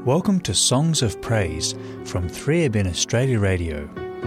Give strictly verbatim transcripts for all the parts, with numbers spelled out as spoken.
Welcome to Songs of Praise from three A B N Australia Radio.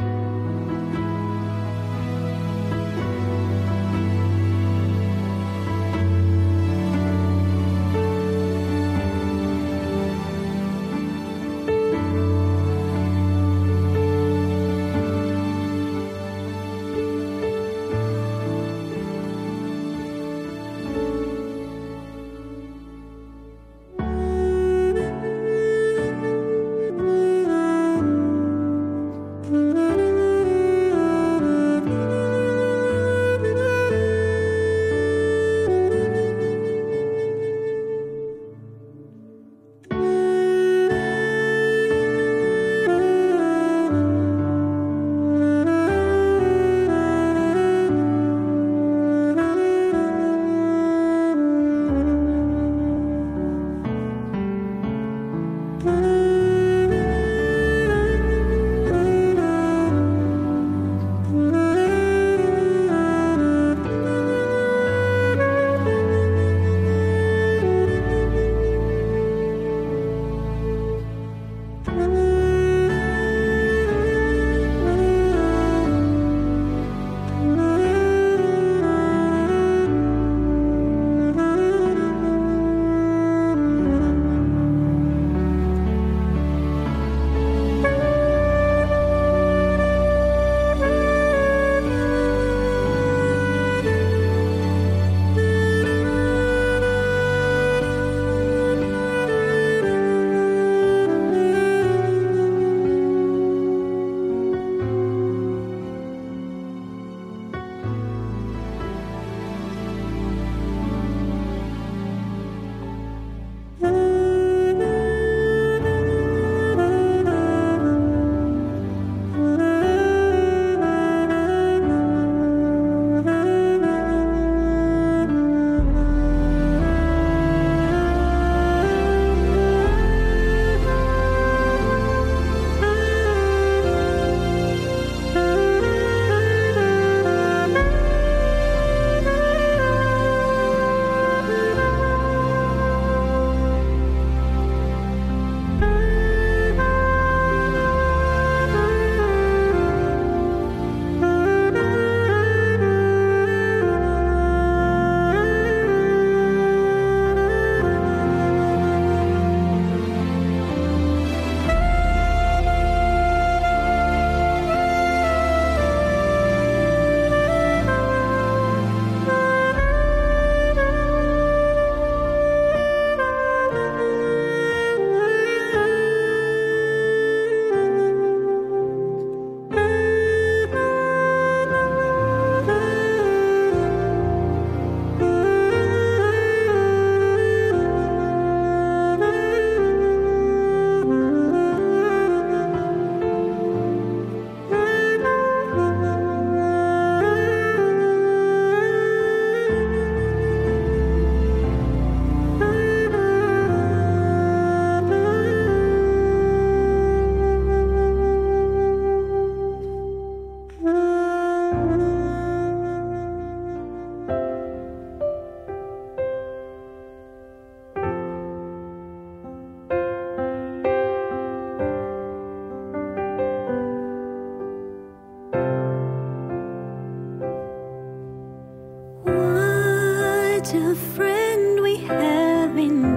A friend we have in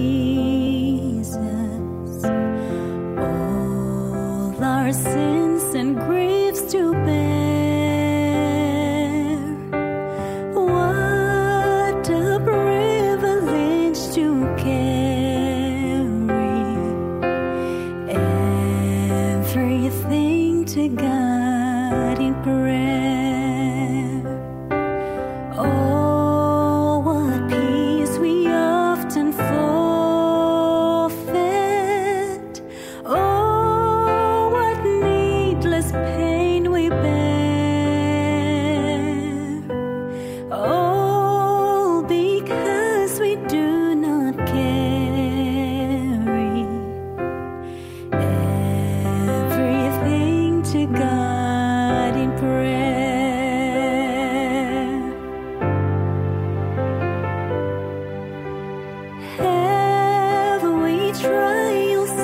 Jesus, all our sins and griefs to bear. What a privilege to carry everything to God in prayer. Oh, God in prayer. Have we trials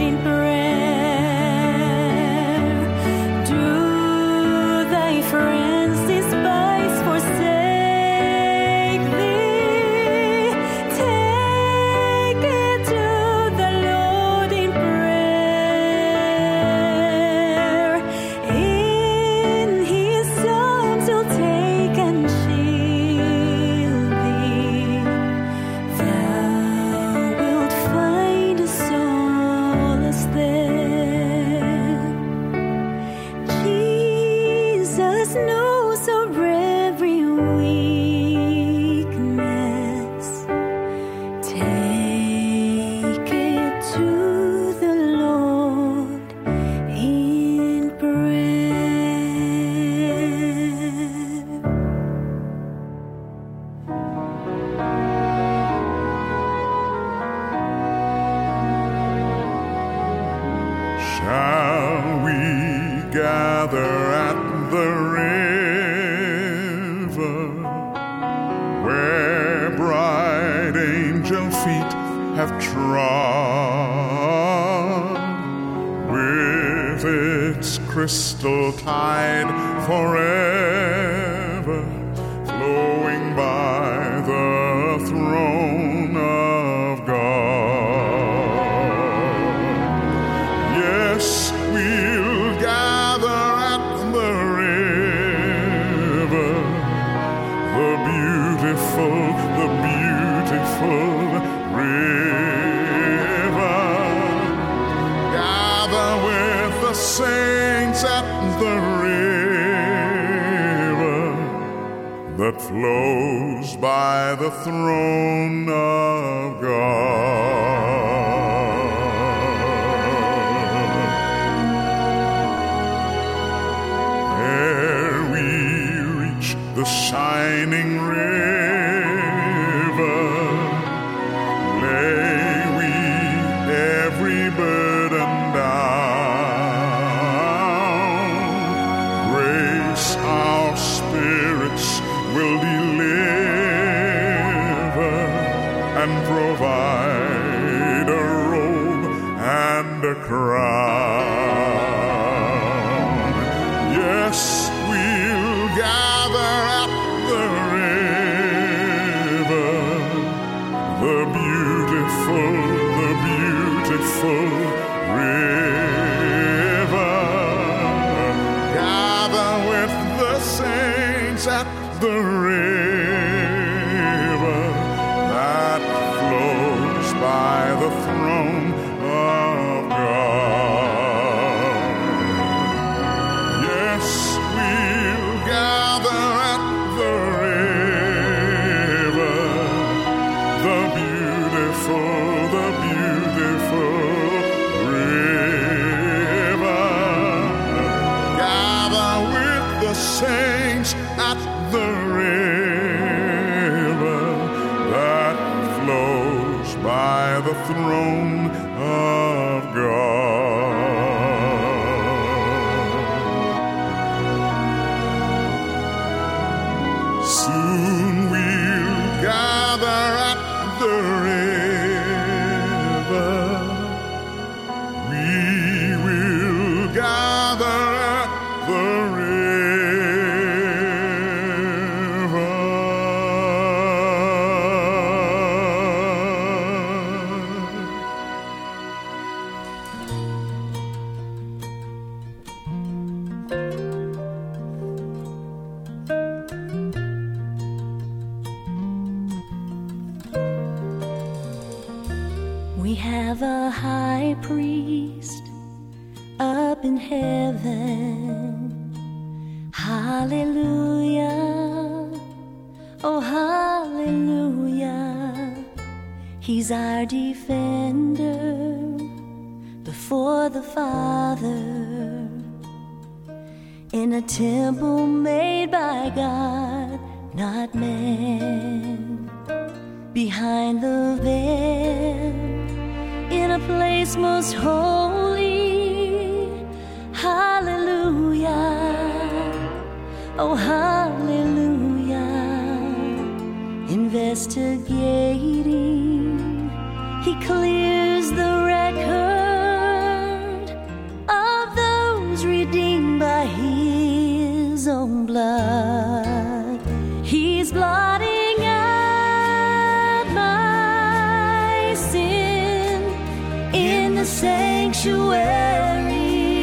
in prayer. Do thy friends despise, forsake thee? Take it to the Lord in prayer. In his arms he'll take and shield thee. Thou wilt find a solace there. Jesus knows our every weakness. Take it to the Lord in prayer. Shall we gather at the river, where bright angel feet have trod, with its crystal tide forever flowing by the throne of God? Yes, we'll gather at the river, the beautiful, the beautiful river. Gather with the saints at the river that flows by the throne of God. Ere we reach the shining river, lay we every burden down. Grace our spirits will deliver and provide a robe and a crown. Yes, we'll gather at the river, the beautiful, the beautiful river. Gather with the saints at the river that flows by the throne of God. Yes, we'll gather at the river, the beautiful, the beautiful river. Gather with the saints at the river that flows by the throne of God. Soon we'll gather at the river. We will gather at the We have a high priest up in heaven. Hallelujah, oh hallelujah. He's our defender before the Father, in a temple made by God, not man. Behind the veil, in a place most holy. Hallelujah, oh hallelujah. Investigating, he clears the record. the sanctuary.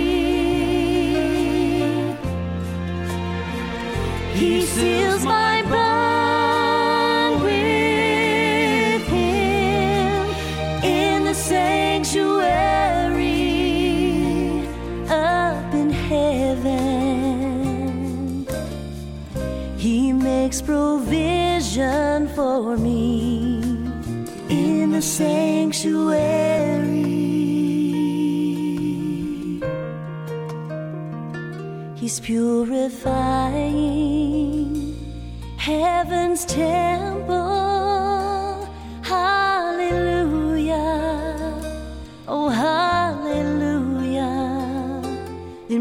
He seals my bond with him in the sanctuary up in heaven. He makes provision for me in the sanctuary. He's purifying heaven's temple. Hallelujah, oh hallelujah, in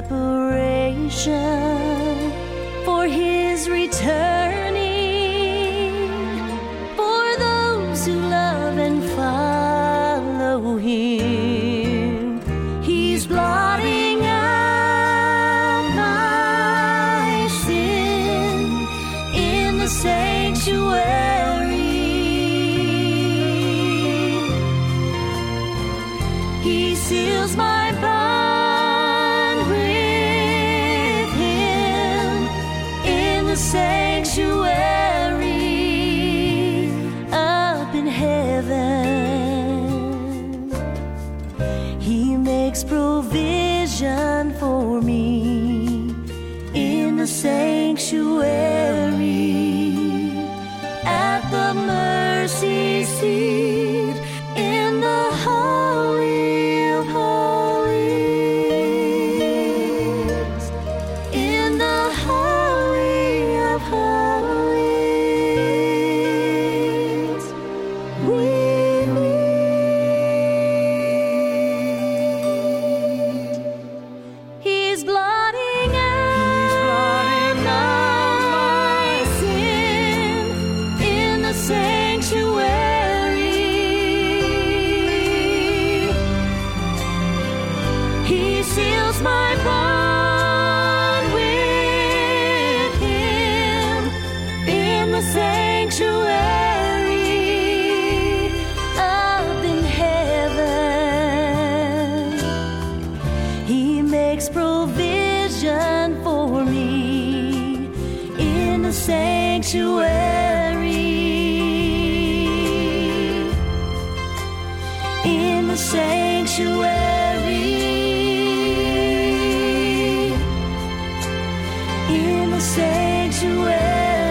preparation for his returning, for those who love and follow him. He's blotting out my sin in the sanctuary. He seals my bond with him in the sanctuary up in heaven. He makes provision for me in the sanctuary at the mercy seat in the Holy of Holies, in the Holy of Holies with me. He's blotting out my sin in the sanctuary. He seals my bond with him in the sanctuary up in heaven. He makes provision for me in the sanctuary, in the sanctuary, in the sanctuary.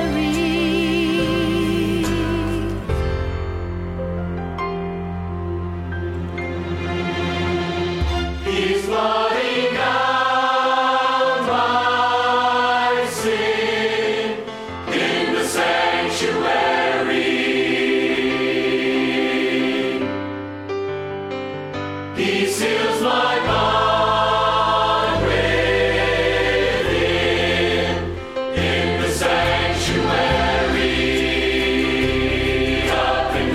He's blotting out my sin in the sanctuary. He seals my bond with him in the sanctuary up in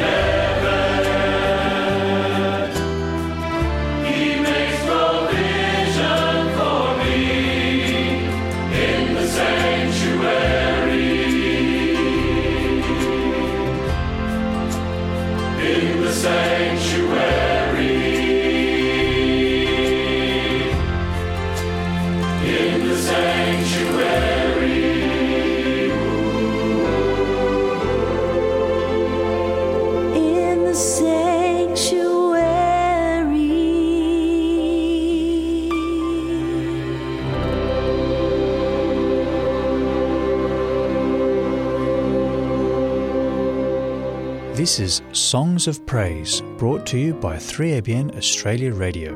heaven. He makes provision for me in the sanctuary, in the sanctuary, in the sanctuary. In the sanctuary. This is Songs of Praise, brought to you by three A B N Australia Radio.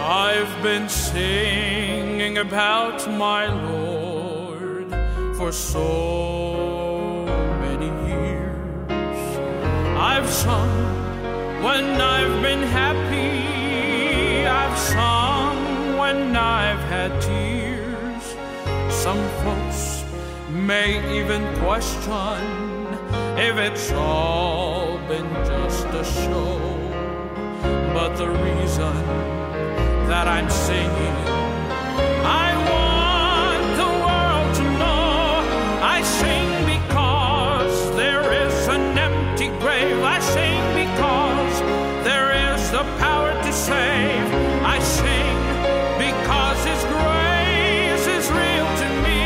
I've been singing about my Lord for so many years. I've sung when I've been happy, I've sung when I've had tears. Some folks may even question if it's all been just a show, but the reason that I'm singing, I want the world to know I sing because there is an empty grave. I sing because there is the power to save. I sing because His grace is real to me.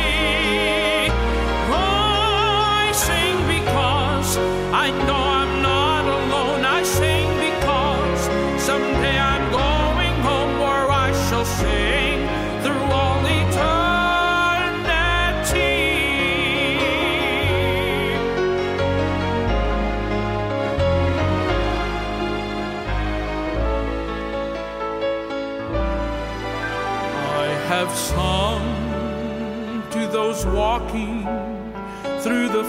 Oh, I sing because I know I'm not alone. I sing because someday I'm going home where I shall sing through all eternity. I have sung to those walking through the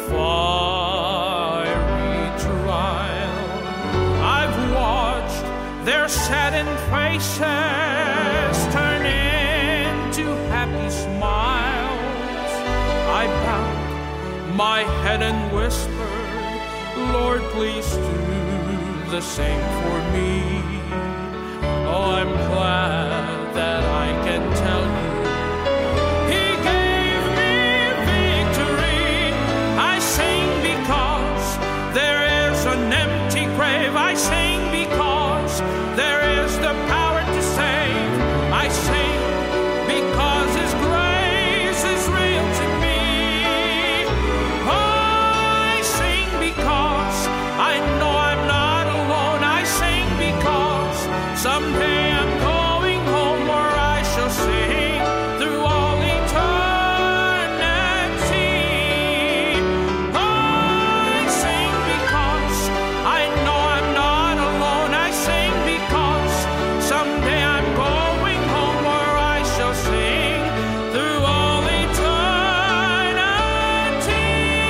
fiery trial. I've watched their saddened faces turn into happy smiles. I bowed my head and whispered, Lord, please do the same for me. Oh, I'm glad that I can tell you He gave me victory. I sing because there is an empty grave. I sing because there is the power to save. I sing because His grace is real to me. I sing because I know I'm not alone. I sing because someday I'm going home where I shall sing through all eternity. I sing because I know I'm not alone. I sing because someday I'm going home where I shall sing through all eternity.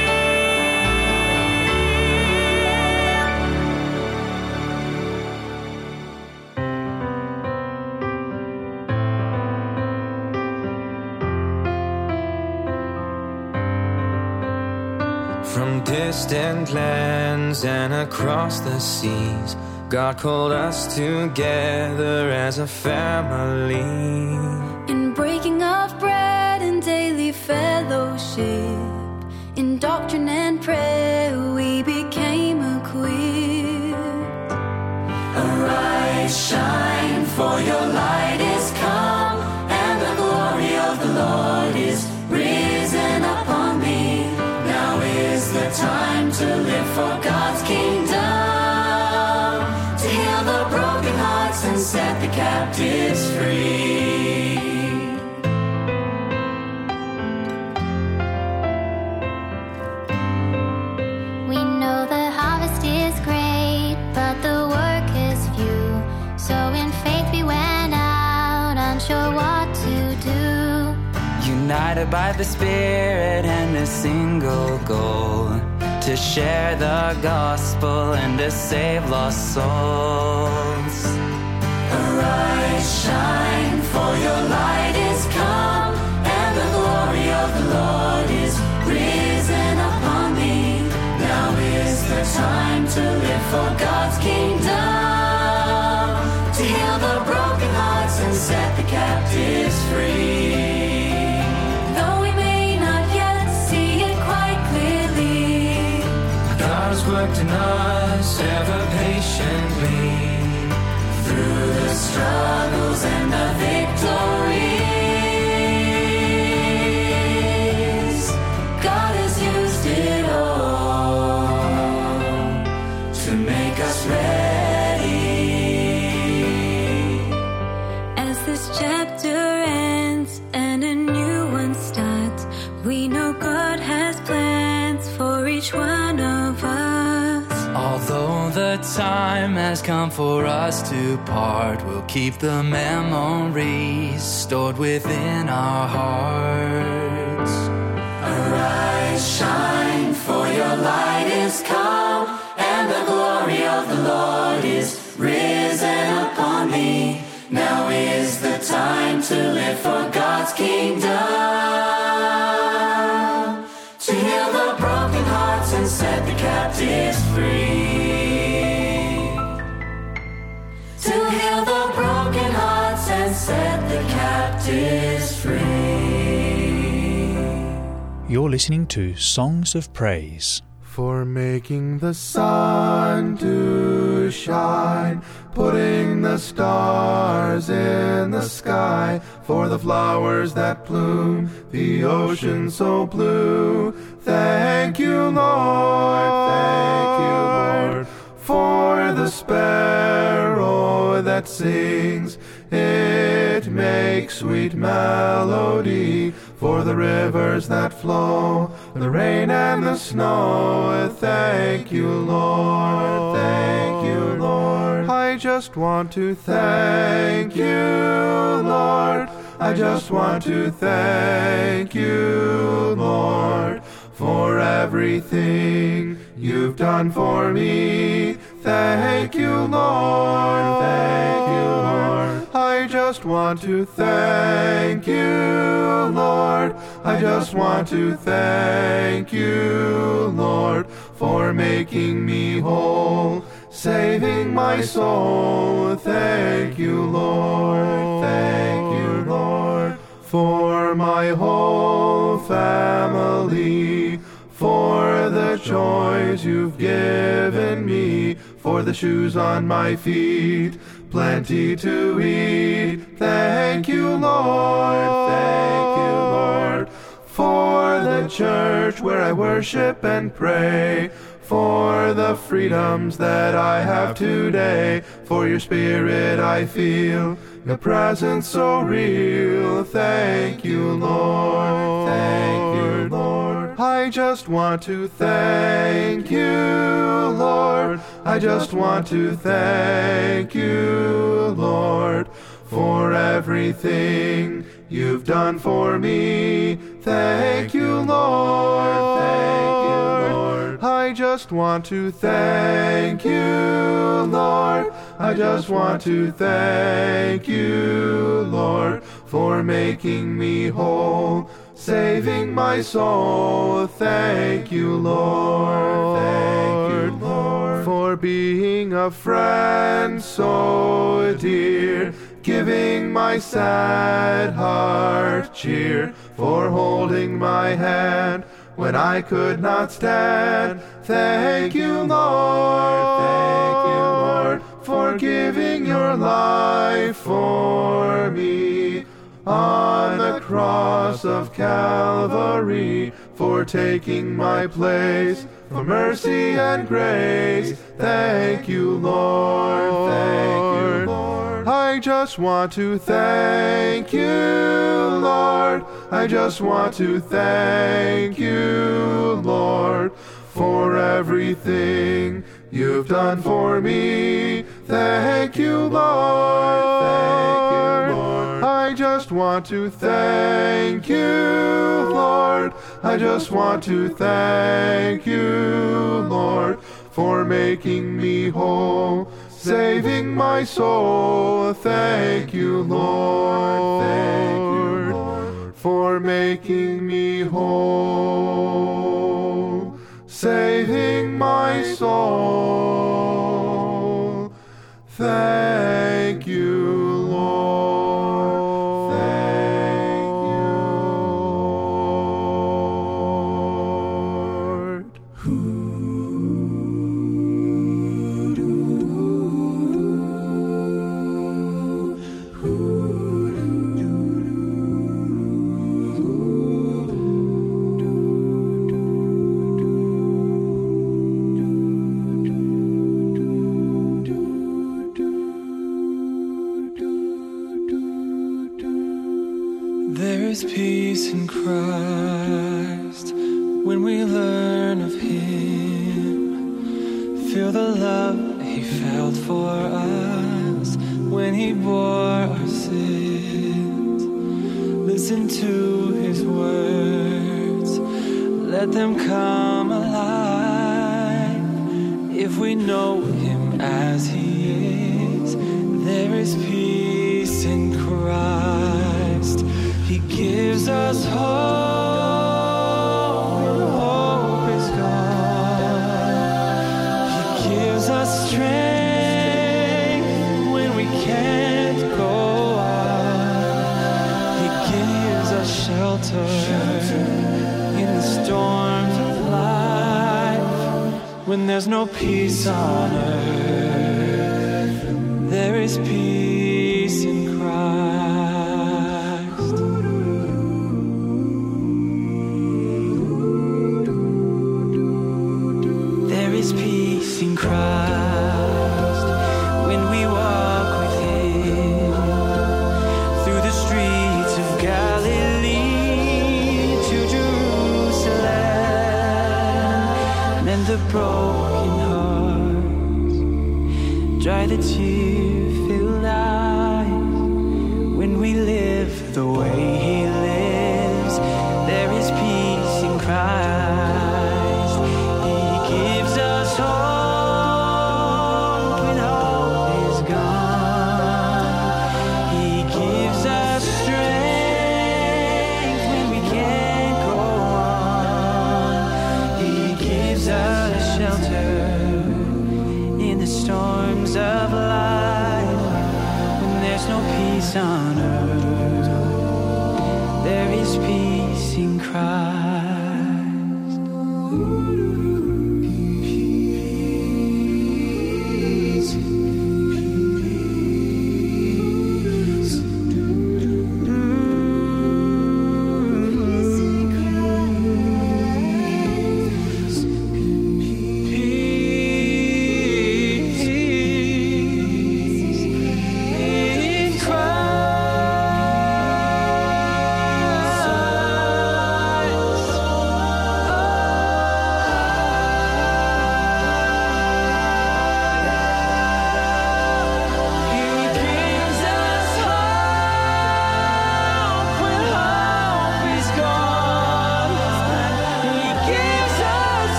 From distant lands and across the seas, God called us together as a family. In breaking of bread and daily fellowship, in doctrine and prayer we became equipped. Arise, shine, for your light is come, and the glory of the Lord is risen upon me. Now is the time to live for God's kingdom, to heal the broken hearts and set the captives free. We know the harvest is great, but the work is few. So in faith we went out, unsure what to do. United by the Spirit and a single goal, to share the gospel and to save lost souls. Arise, shine, for your light is come, and the glory of the Lord is risen upon me. Now is the time to live for God's kingdom, to heal the broken hearts and set the captives free. Though we may not yet see it quite clearly, God has worked in us ever patiently, through the struggles and the victories, God has used it all to make us ready. As this chapter ends and a new one starts, we know God has plans for each one of us. Although the the time has come for us to part, we'll keep the memories stored within our hearts. Arise, shine, for your light is come, and the glory of the Lord is risen upon thee. Now is the time to live for God's kingdom, to heal the broken hearts and set the captives free. To heal the broken hearts and set the captives free. You're listening to Songs of Praise. For making the sun to shine, putting the stars in the sky, for the flowers that bloom, the ocean so blue. Thank you, Lord, thank you, Lord, for the sparrow that sings, it makes sweet melody, for the rivers that flow, the rain and the snow. Thank you, Lord, thank you, Lord. I just want to thank you, Lord. I just want to thank you, Lord, for everything you've done for me. Thank you, Lord, thank you, Lord. I just want to thank you, Lord. I just want to thank you, Lord, for making me whole, saving my soul. Thank you, Lord, thank you, Lord, for my whole family, for the joys you've given me, for the shoes on my feet, plenty to eat. Thank you, Lord, thank you, Lord, for the church where I worship and pray, for the freedoms that I have today, for your spirit I feel, your presence so real. Thank you, Lord, thank you, Lord. I just want to thank you, Lord. I just want to thank you, Lord, for everything you've done for me. Thank you, Lord, thank you, Lord. I just want to thank you, Lord. I just want to thank you, Lord, for making me whole, saving my soul. Thank you, Lord, thank you, Lord, for being a friend so dear, giving my sad heart cheer, for holding my hand when I could not stand. Thank you, Lord, thank you, Lord, for giving your life for me on the cross of Calvary, for taking my place, for mercy and grace. Thank you, Lord, thank you, Lord. I just want to thank you, Lord. I just want to thank you, Lord, for everything you've done for me. Thank you, Lord, thank you, Lord. I just want to thank you, Lord. I just want to thank you, Lord, for making me whole, saving my soul. Thank you, Lord, thank you, Lord, for making me whole, saving my soul. Thank you, Lord, thank you, Lord. There's peace in Christ when we learn of Him. Feel the love felt for us when he bore our sins. Listen to his words, let them come alive. If we know him as he is, there is peace in Christ. He gives us hope when hope is gone. He gives us strength when we can't go on. He gives us shelter in the storms of life. When there's no peace on earth, there is peace in Christ. There is peace in Christ when we walk with him through the streets of Galilee to Jerusalem. Mend the broken hearts, dry the tear-filled eyes. When we live the way he lives, there is peace in Christ. He gives us hope when hope is gone. He gives us strength when we can't go on. He gives us shelter in the storms of life. When there's no peace on earth, there is peace in Christ. Peace, peace.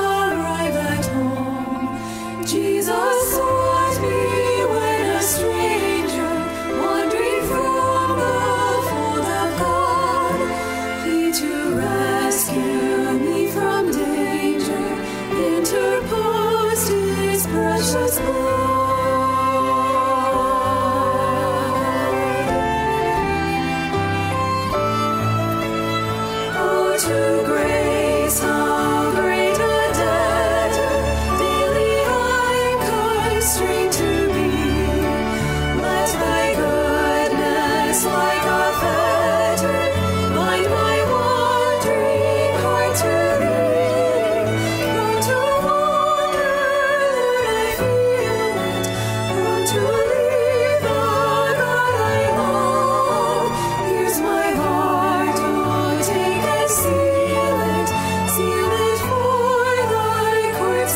Jesus sought me when a stranger. strength to be. Let thy goodness like a fetter bind my wandering heart to thee. Prone to wander, Lord, I feel it. Prone to leave the God I love. Here's my heart, oh, take and seal it. Seal it for thy courts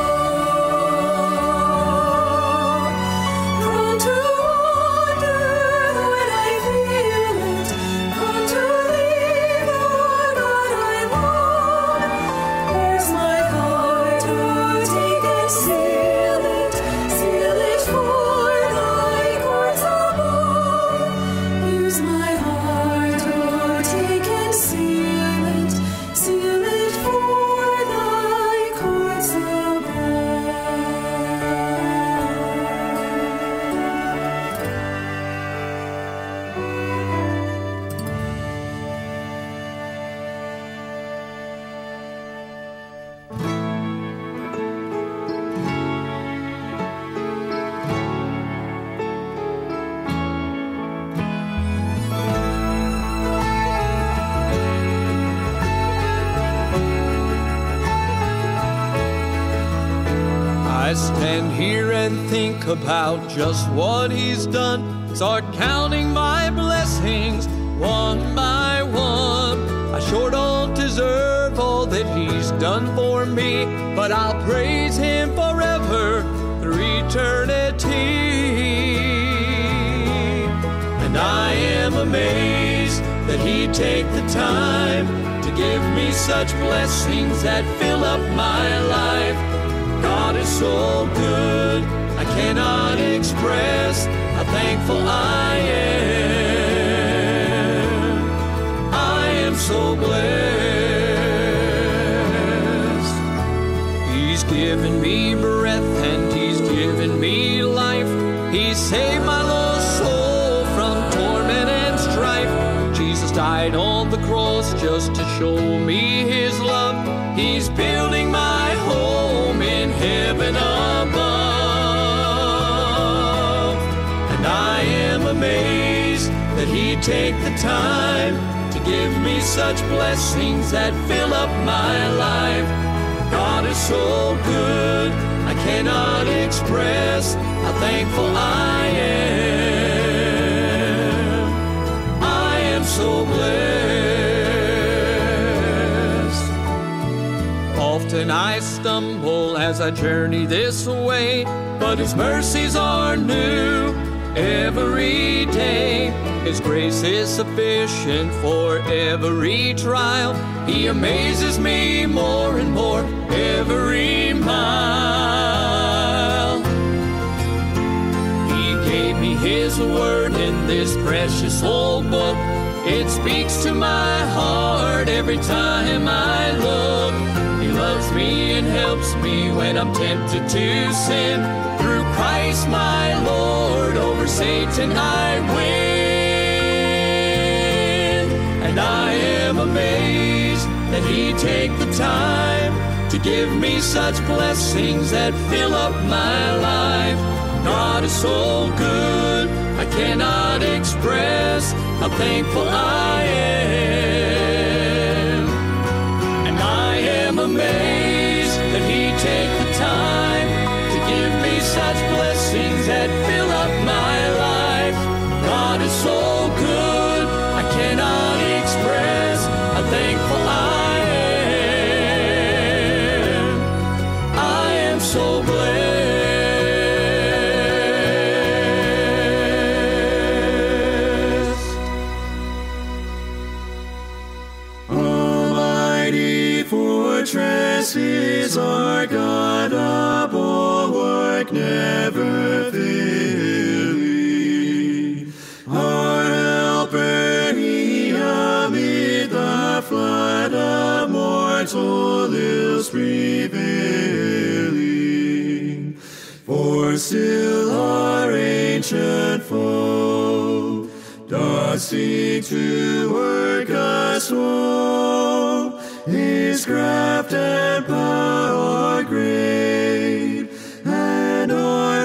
above. Prone to wander, Lord, I feel it. Prone to leave the God I love. Here's my heart, oh, take and seal it. Seal it for thy courts above. Use my heart, oh, take and seal it. Seal it for thy courts above. I stand here and think about just what he's done. Start counting my blessings one by one. I sure don't deserve all that he's done for me, but I'll praise him forever through eternity. And I am amazed that he'd take the time to give me such blessings that fill up my life. God is so good, I cannot express how thankful I am. I am so blessed. He's given me breath and he's given me life. He saved my lost soul from torment and strife. Jesus died on the cross just to show me his love. He's building my home in heaven above. And I am amazed that he'd take the time to give me such blessings that fill up my life. God is so good, I cannot express how thankful I am. I am so blessed. Often I stumble as I journey this way, but his mercies are new every day. His grace is sufficient for every trial. He amazes me more and more every mile. He gave me his word in this precious old book. It speaks to my heart every time I look. He loves me and helps me when I'm tempted to sin. Through Christ my Lord, over Satan I win. And I am amazed that he'd take the time to give me such blessings that fill up my life. God is so good, I cannot express how thankful I am. And I am amazed that he'd take the time to give me such blessings that fill up my life. God is so good, I cannot express how thankful I am. I am so blessed. Almighty fortress is our God, a bulwark never failing. Our helper, he amid the flood of mortal ills prevailing. For still our ancient foe doth seek to work us woe. His craft and power great, and our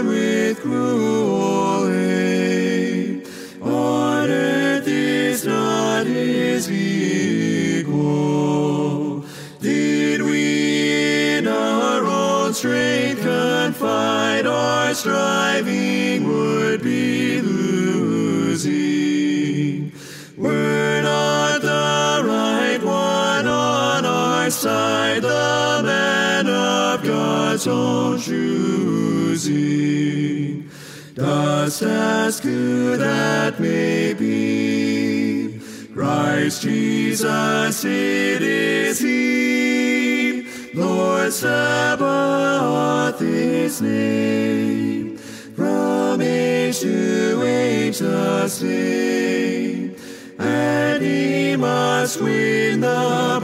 strength confide, our striving would be losing. Were not the right one on our side, the man of God's own choosing. Just as good that may be, Christ Jesus it is He, Lord Sabaoth His name, from age to age the same, and He must win the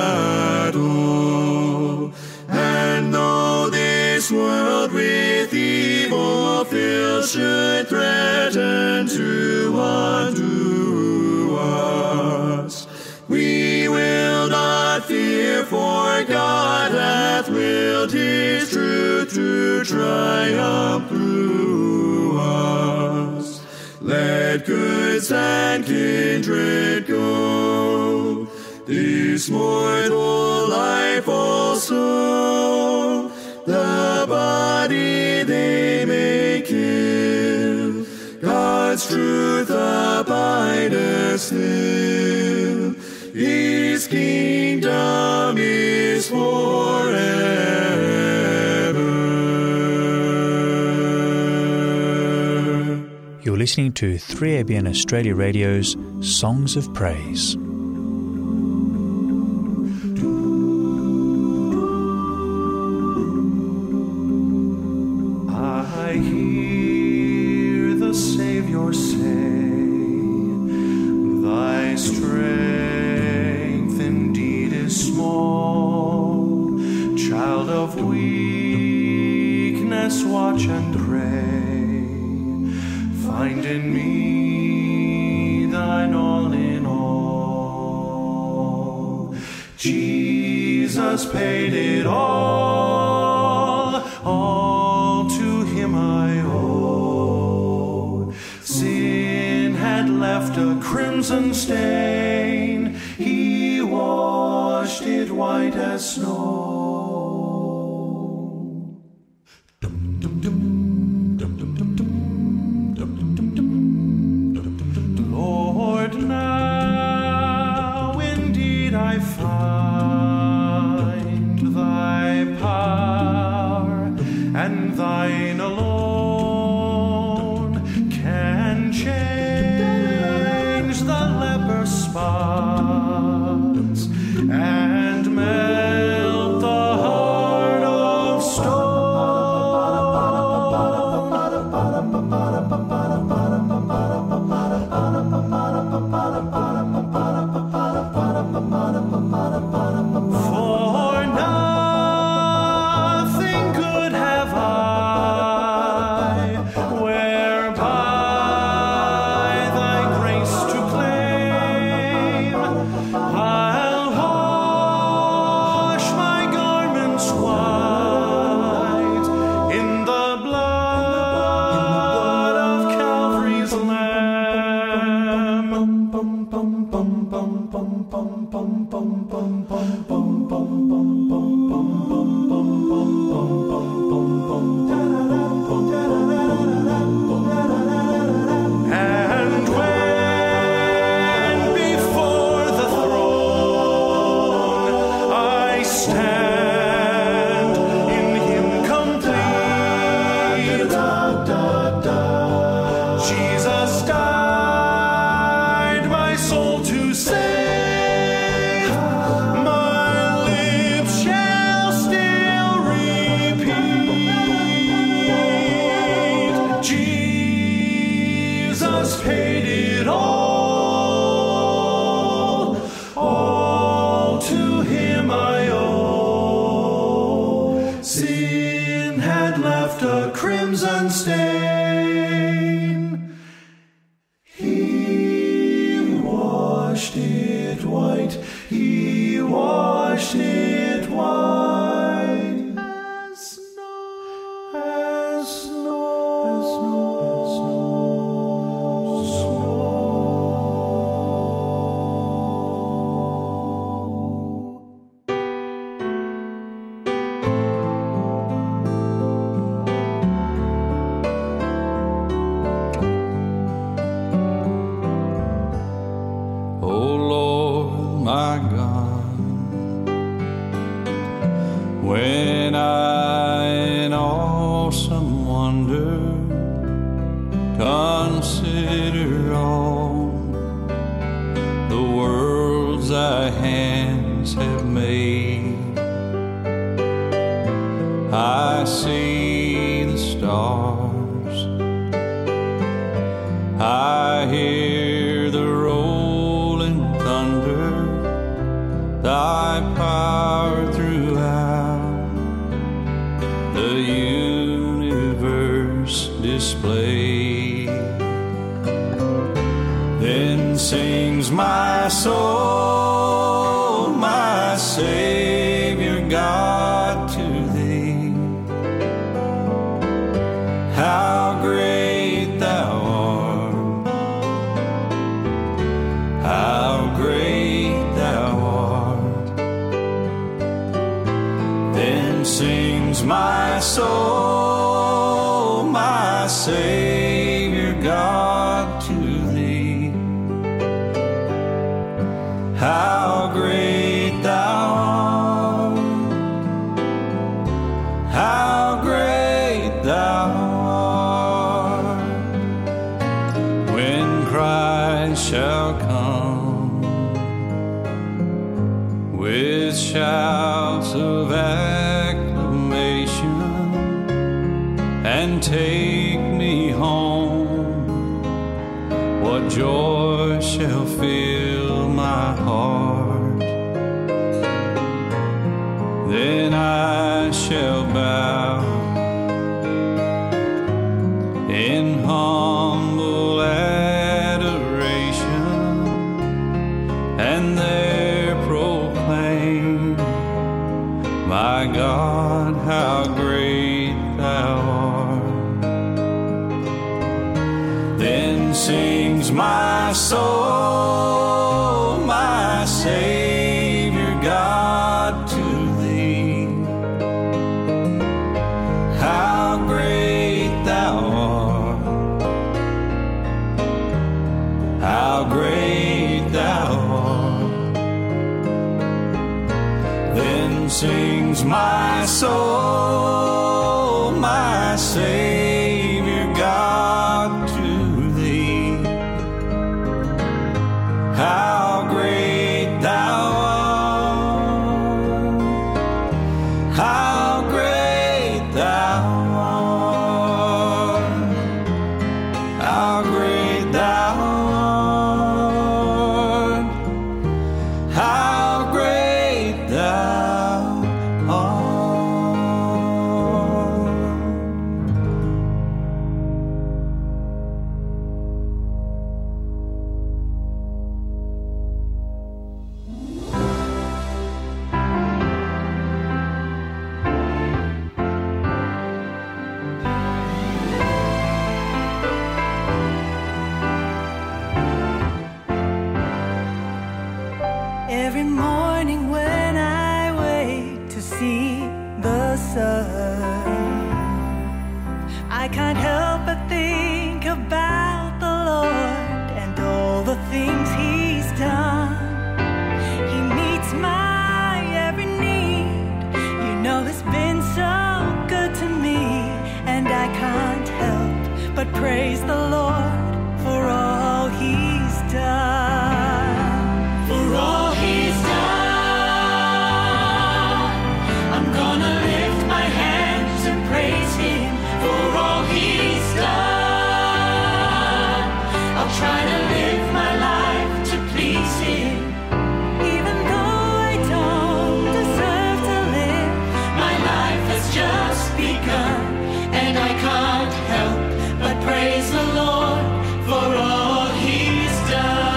battle. And though this world with evil filled should threaten to undo us, we will not fear, for God hath willed His truth to triumph through us. Let goods and kindred go, this mortal life also, the body they may kill, God's truth abideth still, His kingdom is forever. You're listening to three A B N Australia Radio's Songs of Praise. I hear the Savior say, thy strength indeed is small. Child of weakness, watch and pray. Find in me thine all in all. Jesus paid it all, all to Him I owe. Sin had left a crimson stain, He washed it white as snow. Lord, now indeed I find thy power, and thine alone can change the leper's spots and melt the heart of stone. For nothing good have I, whereby thy grace to claim. I'll wash my garments white in the blood of Calvary's Lamb. And when before the throne I stand in Him complete, Jesus died my soul to save. My lips shall still repeat, Jesus paid it all, all to Him I owe. Sin had left a crimson stain, He washed it white, He washed it white as snow, as snow, as snow, as snow, snow. stars. I hear the rolling thunder, thy power throughout the universe display. Then sings my soul, my Savior God, to thee. How great thou art, how great thou art. Then sings my soul, my Savior God, to thee. How great thou art, how great thou art. When Christ shall come with shouts of acclamation and take me home, what joy shall fill my heart. Then I shall bow in humble adoration and there proclaim, my God, how great thou art. Then sings my soul, my Savior God, to thee. How great thou art, how great thou art. Then sings my soul, my Savior God, to thee. How great thou art, how great thou art, how great thou art, how great thou art. Every morning when I wake to see the sun, I can't help but think about the Lord and all the things He's done. He meets my every need. You know He's been so good to me, and I can't help but praise the Lord for all He's done. For all He's done, I'm gonna lift my hands and praise Him. For all He's done, I'll try to live my life to please Him. Even though I don't deserve to live, my life has just begun, and I can't help but praise the Lord for all He's done.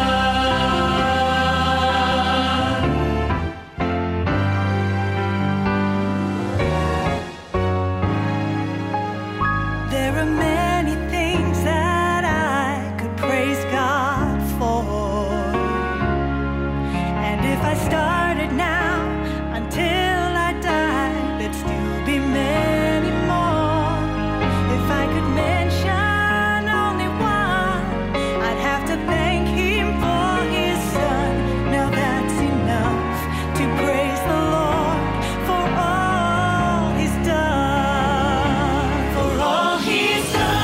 There are many things that I could praise God for, and if I started now until I die, there'd still be many more. If I could mention only one, I'd have to thank Him for His Son. Now that's enough to praise the Lord for all He's done. For all He's done,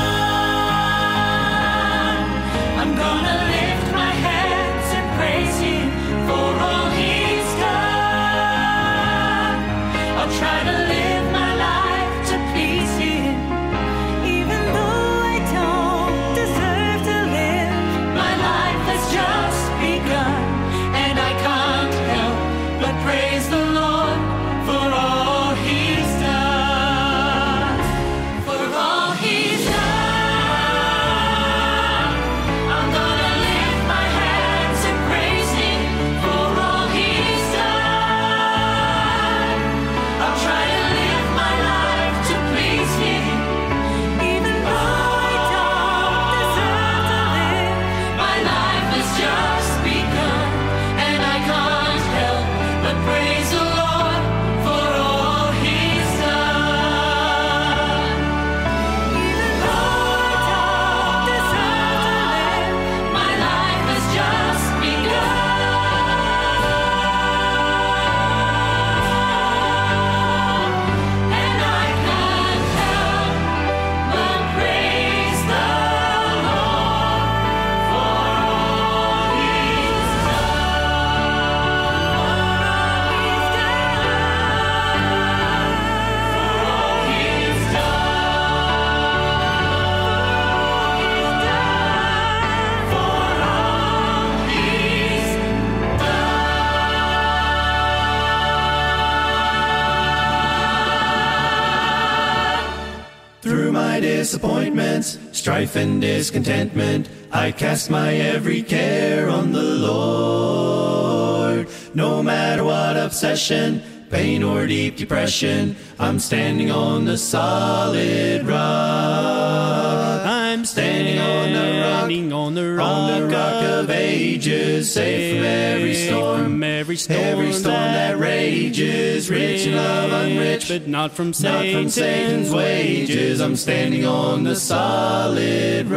Through my disappointments, strife and discontentment, I cast my every care on the Lord. No matter what obsession, pain or deep depression, I'm standing on the solid rock. I'm standing on the rock, on the rock, on the rock of ages, safe from every storm, from every storm, every storm that, that rages, rich in love, I'm rich, but not from Satan, not from Satan's wages. I'm standing on the solid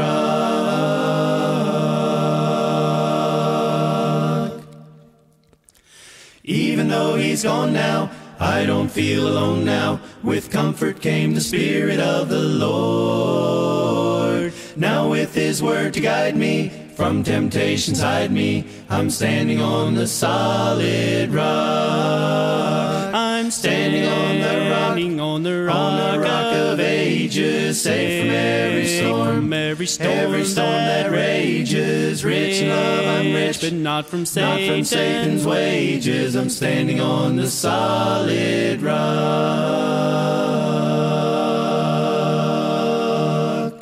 rock. Even though he's gone now, I don't feel alone now. With comfort came the Spirit of the Lord. Now with His word to guide me, from temptations hide me, I'm standing on the solid rock. I'm standing on the rock, on the rock, on the rock of ages, safe from every storm, from every storm, every storm that rages, rich in love, I'm rich, but not from Satan, not from Satan's wages. I'm standing on the solid rock.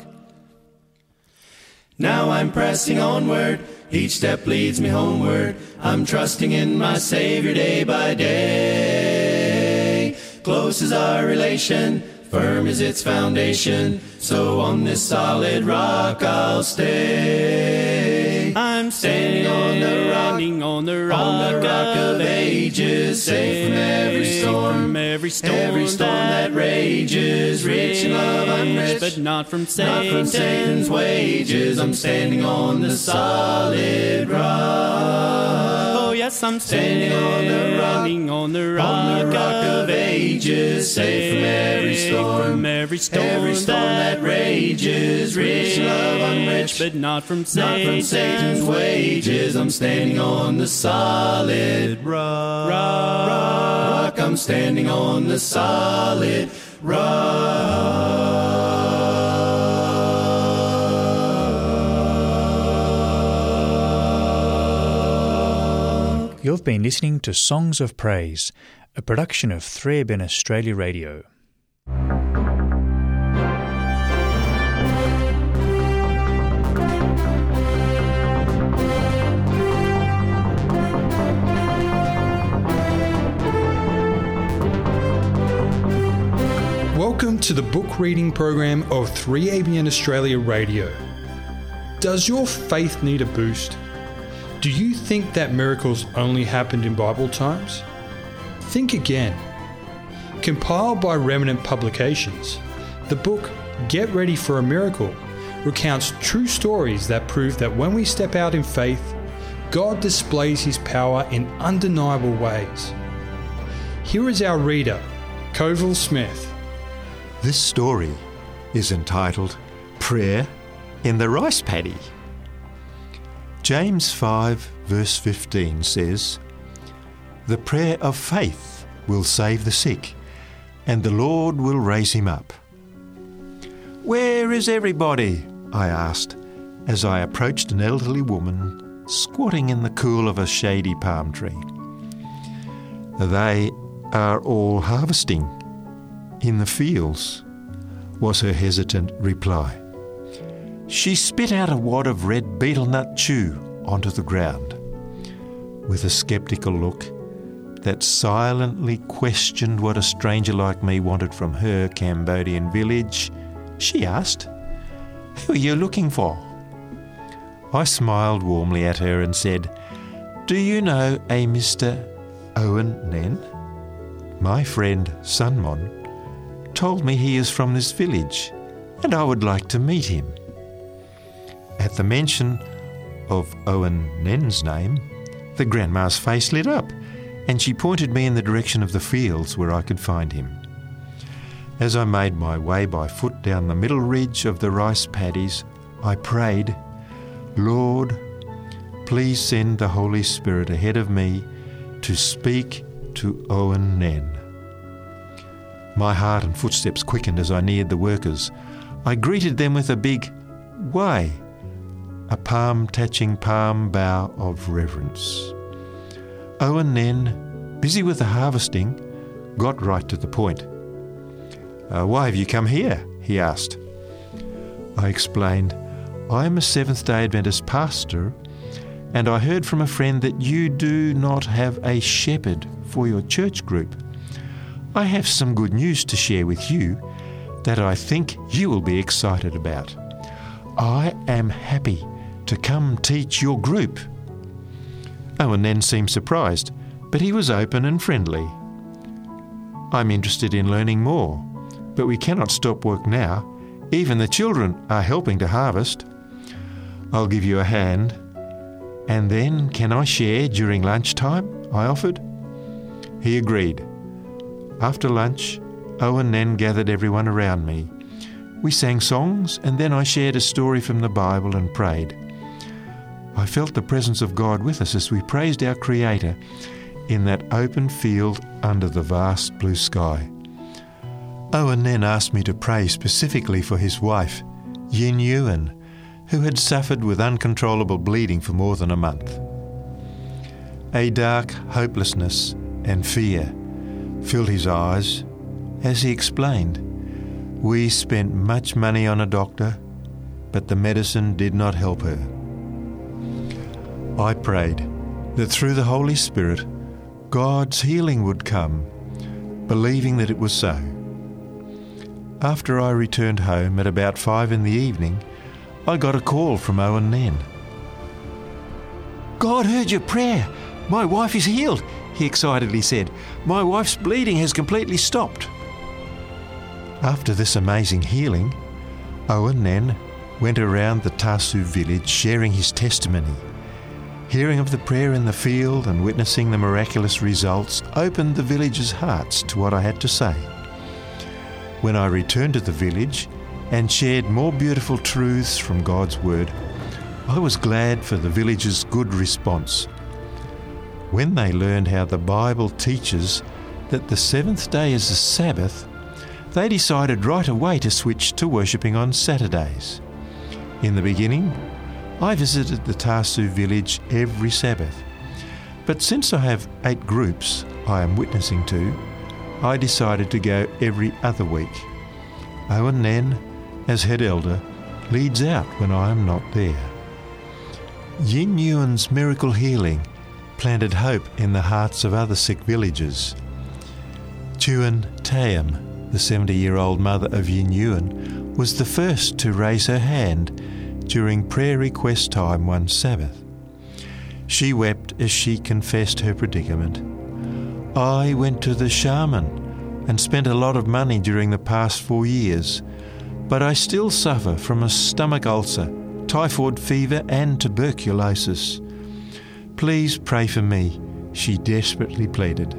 Now I'm pressing onward, each step leads me homeward. I'm trusting in my Savior day by day. Close is our relation, firm is its foundation, so on this solid rock I'll stay. I'm standing on the rock, on the rock, on the rock of ages, safe from every storm, from every storm, every storm that rages, rich in love, I'm rich, but not from Satan, not from Satan's wages. I'm standing on the solid rock. Oh yes, I'm standing on the rock, on the rock, on the rock of ages, safe from every storm, from every storm, every storm that rages, rich in love, I'm rich, but not from Satan, not from Satan's wages. I'm standing on the solid rock. rock. I'm standing on the solid rock. You've been listening to Songs of Praise, a production of three A B N Australia Radio. Welcome to the book reading program of three A B N Australia Radio. Does your faith need a boost? Do you think that miracles only happened in Bible times? Think again. Compiled by Remnant Publications, the book Get Ready for a Miracle recounts true stories that prove that when we step out in faith, God displays His power in undeniable ways. Here is our reader, Coville Smith. This story is entitled Prayer in the Rice Paddy. James five verse fifteen says, "The prayer of faith will save the sick, and the Lord will raise him up." "Where is everybody?" I asked as I approached an elderly woman squatting in the cool of a shady palm tree. "They are all harvesting in the fields," was her hesitant reply. She spit out a wad of red betel nut chew onto the ground. With a sceptical look that silently questioned what a stranger like me wanted from her Cambodian village, she asked, "Who are you looking for?" I smiled warmly at her and said, "Do you know a Mister Owen Nen? My friend Sunmon told me he is from this village and I would like to meet him." At the mention of Owen Nen's name, the grandma's face lit up, and she pointed me in the direction of the fields where I could find him. As I made my way by foot down the middle ridge of the rice paddies, I prayed, "Lord, please send the Holy Spirit ahead of me to speak to Owen Nen." My heart and footsteps quickened as I neared the workers. I greeted them with a big "Way," a palm-touching palm bow of reverence. Owen Nen, busy with the harvesting, got right to the point. Uh, "Why have you come here?" he asked. I explained, I am a Seventh-day Adventist pastor, and I heard from a friend that you do not have a shepherd for your church group. I have some good news to share with you that I think you will be excited about. I am happy to come teach your group. Owen then seemed surprised, but he was open and friendly. I'm interested in learning more, but we cannot stop work now. Even the children are helping to harvest. I'll give you a hand. And then can I share during lunchtime? I offered. He agreed. After lunch, Owen then gathered everyone around me. We sang songs, and then I shared a story from the Bible and prayed. I felt the presence of God with us as we praised our Creator in that open field under the vast blue sky. Owen then asked me to pray specifically for his wife, Yin Yuan, who had suffered with uncontrollable bleeding for more than a month. A dark hopelessness and fear filled his eyes as he explained, we spent much money on a doctor, but the medicine did not help her. I prayed that through the Holy Spirit, God's healing would come, believing that it was so. After I returned home at about five in the evening, I got a call from Owen Nen. God heard your prayer. My wife is healed, he excitedly said. My wife's bleeding has completely stopped. After this amazing healing, Owen Nen went around the Tasu village sharing his testimony. Hearing of the prayer in the field and witnessing the miraculous results opened the villagers' hearts to what I had to say. When I returned to the village and shared more beautiful truths from God's Word, I was glad for the villagers' good response. When they learned how the Bible teaches that the seventh day is a Sabbath, they decided right away to switch to worshipping on Saturdays. In the beginning, I visited the Tasu village every Sabbath, but since I have eight groups I am witnessing to, I decided to go every other week. Owen Nen, as head elder, leads out when I am not there. Yin Yuan's miracle healing planted hope in the hearts of other sick villagers. Chuan Taeam, the seventy-year-old mother of Yin Yuan, was the first to raise her hand during prayer request time one Sabbath. She wept as she confessed her predicament. I went to the shaman and spent a lot of money during the past four years, but I still suffer from a stomach ulcer, typhoid fever and tuberculosis. Please pray for me, she desperately pleaded.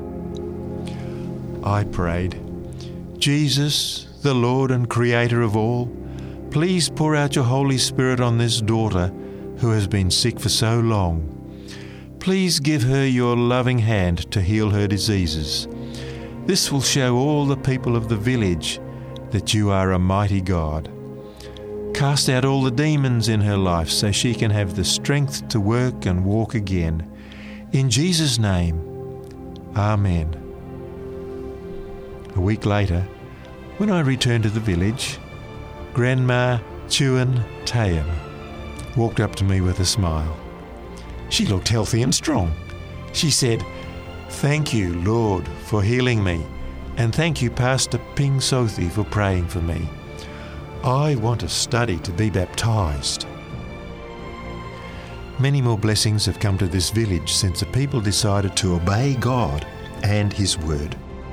I prayed, Jesus, the Lord and Creator of all, please pour out your Holy Spirit on this daughter who has been sick for so long. Please give her your loving hand to heal her diseases. This will show all the people of the village that you are a mighty God. Cast out all the demons in her life so she can have the strength to work and walk again. In Jesus' name, Amen. A week later, when I returned to the village, Grandma Chuan Taeam walked up to me with a smile. She looked healthy and strong. She said, "Thank you, Lord, for healing me, and thank you, Pastor Ping Sothi, for praying for me. I want to study to be baptized." Many more blessings have come to this village since the people decided to obey God and His Word.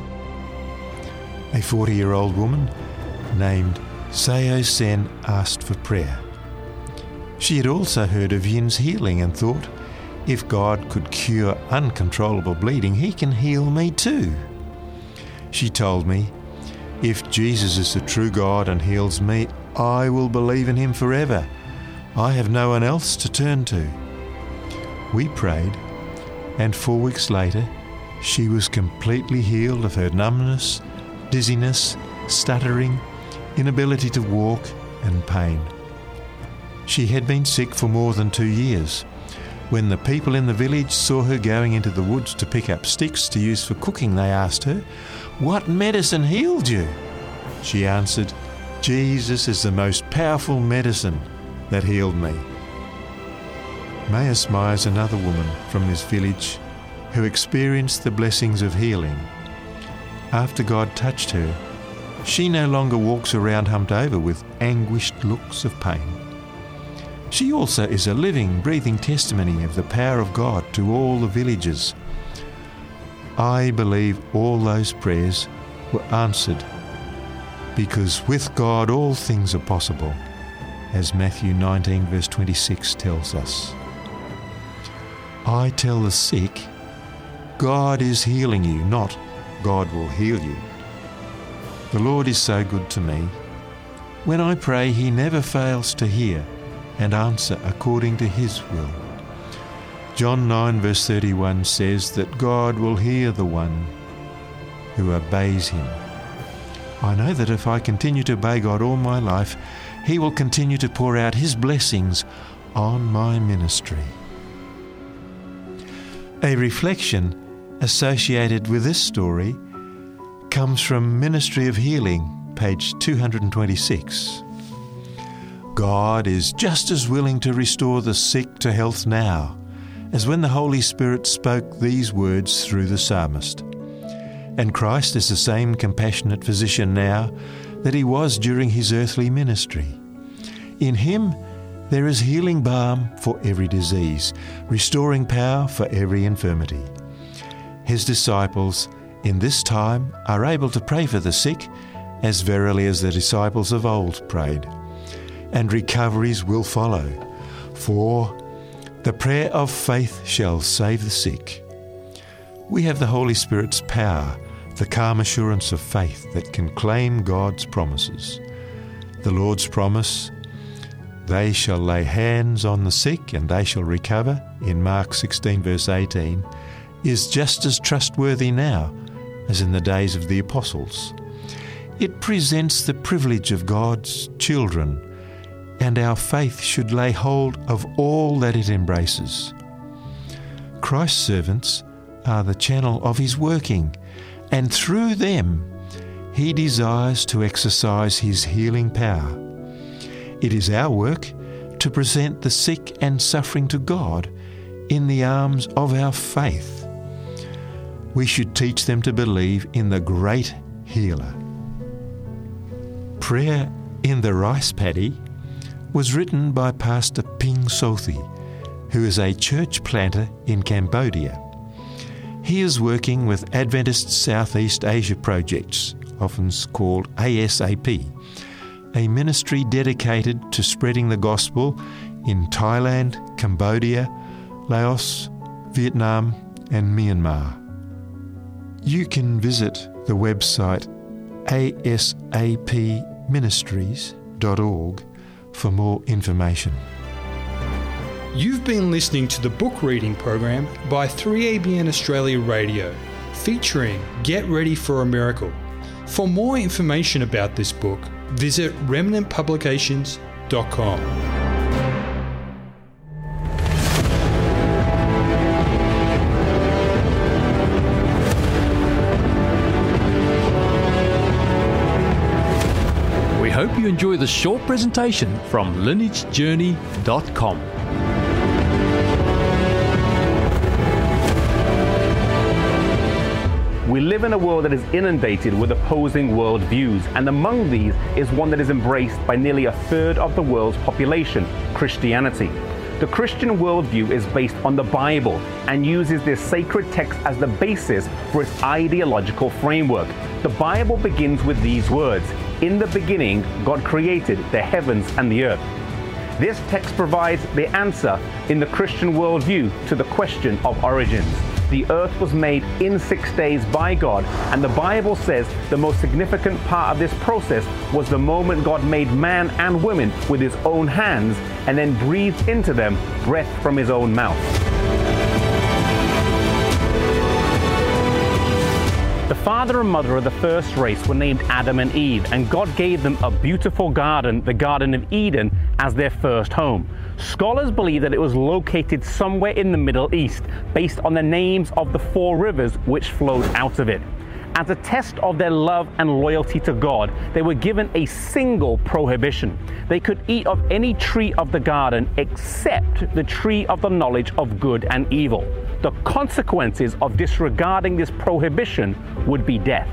A forty-year-old woman named Seo Sen asked for prayer. She had also heard of Yin's healing and thought, if God could cure uncontrollable bleeding, He can heal me too. She told me, if Jesus is the true God and heals me, I will believe in Him forever. I have no one else to turn to. We prayed, and four weeks later, she was completely healed of her numbness, dizziness, stuttering, inability to walk, and pain. She had been sick for more than two years. When the people in the village saw her going into the woods to pick up sticks to use for cooking, they asked her, "What medicine healed you?" She answered, Jesus is the most powerful medicine that healed me. Maya Smyre is another woman from this village who experienced the blessings of healing. After God touched her, she no longer walks around humped over with anguished looks of pain. She also is a living, breathing testimony of the power of God to all the villagers. I believe all those prayers were answered because with God all things are possible, as Matthew nineteen verse twenty-six tells us. I tell the sick, God is healing you, not God will heal you. The Lord is so good to me. When I pray, He never fails to hear and answer according to His will. John nine verse thirty-one says that God will hear the one who obeys Him. I know that if I continue to obey God all my life, He will continue to pour out His blessings on my ministry. A reflection associated with this story comes from Ministry of Healing, page two hundred twenty-six. God is just as willing to restore the sick to health now as when the Holy Spirit spoke these words through the psalmist. And Christ is the same compassionate physician now that He was during His earthly ministry. In Him there is healing balm for every disease, restoring power for every infirmity. His disciples in this time are able to pray for the sick as verily as the disciples of old prayed. And recoveries will follow, for the prayer of faith shall save the sick. We have the Holy Spirit's power, the calm assurance of faith that can claim God's promises. The Lord's promise, they shall lay hands on the sick and they shall recover, in Mark sixteen verse eighteen, is just as trustworthy now as in the days of the apostles. It presents the privilege of God's children, and our faith should lay hold of all that it embraces. Christ's servants are the channel of His working, and through them He desires to exercise His healing power. It is our work to present the sick and suffering to God in the arms of our faith. We should teach them to believe in the great healer. Prayer in the Rice Paddy was written by Pastor Ping Sothi, who is a church planter in Cambodia. He is working with Adventist Southeast Asia Projects, often called A S A P, a ministry dedicated to spreading the gospel in Thailand, Cambodia, Laos, Vietnam, and Myanmar. You can visit the website a s a p ministries dot org for more information. You've been listening to the book reading program by three A B N Australia Radio, featuring Get Ready for a Miracle. For more information about this book, visit remnant publications dot com. We hope you enjoy the short presentation from lineage journey dot com. We live in a world that is inundated with opposing worldviews, and among these is one that is embraced by nearly a third of the world's population, Christianity. The Christian worldview is based on the Bible and uses this sacred text as the basis for its ideological framework. The Bible begins with these words: "In the beginning, God created the heavens and the earth." This text provides the answer in the Christian worldview to the question of origins. The earth was made in six days by God, and the Bible says the most significant part of this process was the moment God made man and woman with His own hands and then breathed into them breath from His own mouth. The father and mother of the first race were named Adam and Eve, and God gave them a beautiful garden, the Garden of Eden, as their first home. Scholars believe that it was located somewhere in the Middle East, based on the names of the four rivers which flowed out of it. As a test of their love and loyalty to God, they were given a single prohibition. They could eat of any tree of the garden except the tree of the knowledge of good and evil. The consequences of disregarding this prohibition would be death.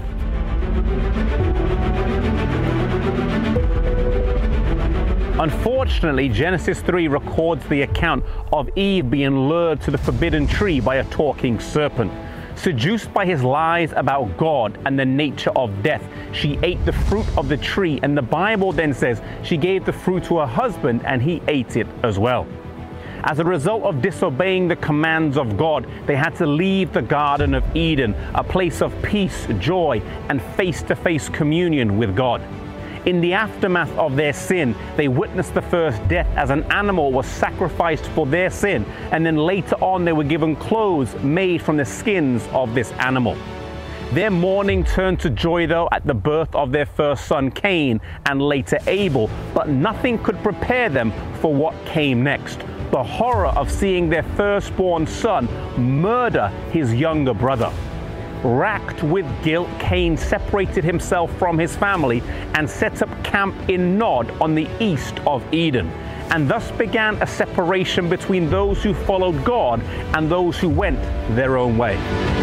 Unfortunately, Genesis three records the account of Eve being lured to the forbidden tree by a talking serpent. Seduced by his lies about God and the nature of death, she ate the fruit of the tree, and the Bible then says she gave the fruit to her husband and he ate it as well. As a result of disobeying the commands of God, they had to leave the Garden of Eden, a place of peace, joy, and face-to-face communion with God. In the aftermath of their sin, they witnessed the first death as an animal was sacrificed for their sin, and then later on they were given clothes made from the skins of this animal. Their mourning turned to joy, though, at the birth of their first son, Cain, and later Abel, but nothing could prepare them for what came next. The horror of seeing their firstborn son murder his younger brother. Racked with guilt, Cain separated himself from his family and set up camp in Nod on the east of Eden. And thus began a separation between those who followed God and those who went their own way.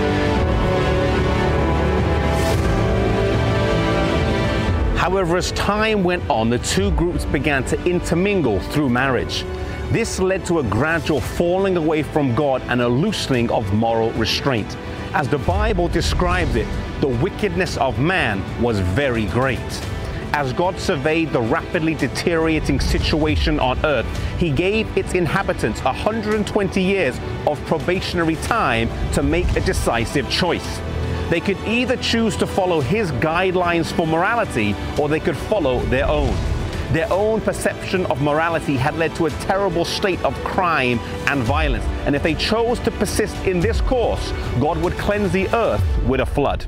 However, as time went on, the two groups began to intermingle through marriage. This led to a gradual falling away from God and a loosening of moral restraint. As the Bible describes it, the wickedness of man was very great. As God surveyed the rapidly deteriorating situation on earth, he gave its inhabitants one hundred twenty years of probationary time to make a decisive choice. They could either choose to follow his guidelines for morality, or they could follow their own. Their own perception of morality had led to a terrible state of crime and violence, and if they chose to persist in this course, God would cleanse the earth with a flood.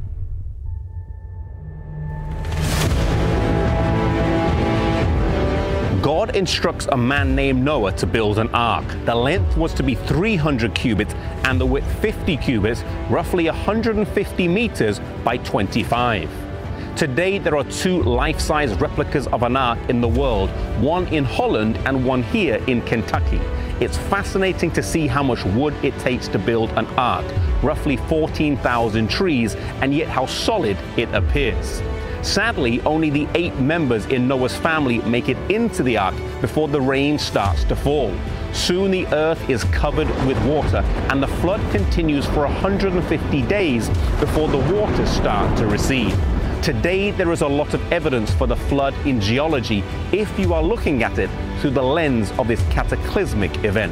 God instructs a man named Noah to build an ark. The length was to be three hundred cubits and the width fifty cubits, roughly one hundred fifty meters by twenty-five. Today, there are two life-size replicas of an ark in the world, one in Holland and one here in Kentucky. It's fascinating to see how much wood it takes to build an ark, roughly fourteen thousand trees, and yet how solid it appears. Sadly, only the eight members in Noah's family make it into the ark before the rain starts to fall. Soon the earth is covered with water, and the flood continues for one hundred fifty days before the waters start to recede. Today, there is a lot of evidence for the flood in geology if you are looking at it through the lens of this cataclysmic event.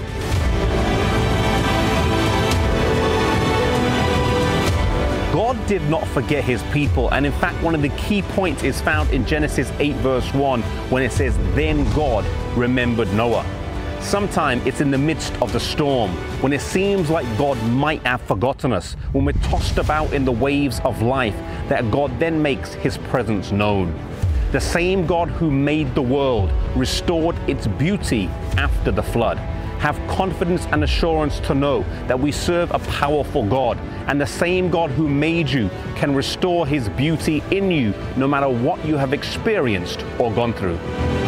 God did not forget his people, and in fact, one of the key points is found in Genesis eight verse one when it says, "Then God remembered Noah." Sometimes it's in the midst of the storm, when it seems like God might have forgotten us, when we're tossed about in the waves of life, that God then makes his presence known. The same God who made the world restored its beauty after the flood. Have confidence and assurance to know that we serve a powerful God, and the same God who made you can restore his beauty in you no matter what you have experienced or gone through.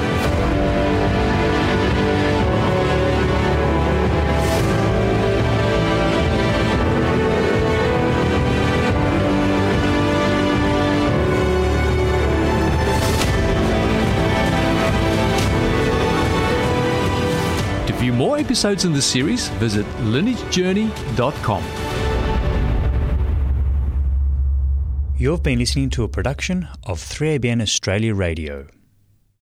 To view more episodes in this series, visit lineage journey dot com. You've been listening to a production of three A B N Australia Radio.